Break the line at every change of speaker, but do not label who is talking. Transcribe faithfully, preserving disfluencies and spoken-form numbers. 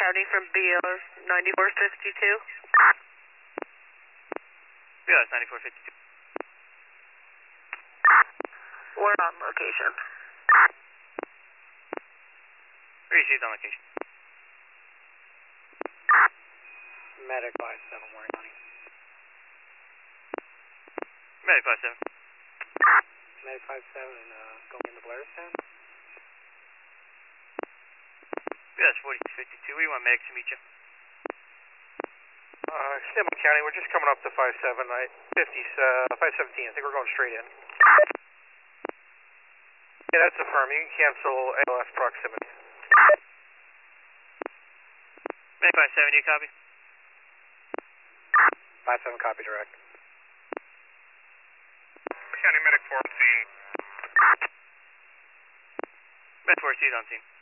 County from B O S ninety-four fifty-two.
B O S ninety-four fifty-two.
We're on location.
Received on location.
Medic five seven, Warren County.
Medic five seven.
Medic five seven, uh, going into Blairstown.
B O S forty-two fifty-two, we want medic to meet you.
Uh, Stillman County, we're just coming up to five seven, fifty, uh, five seventeen, I think we're going straight in. Yeah, that's a firm, you can cancel A L S proximity.
Medic five seven, you copy?
five seven, copy direct.
County Medic four on scene.
Medic four, see on scene.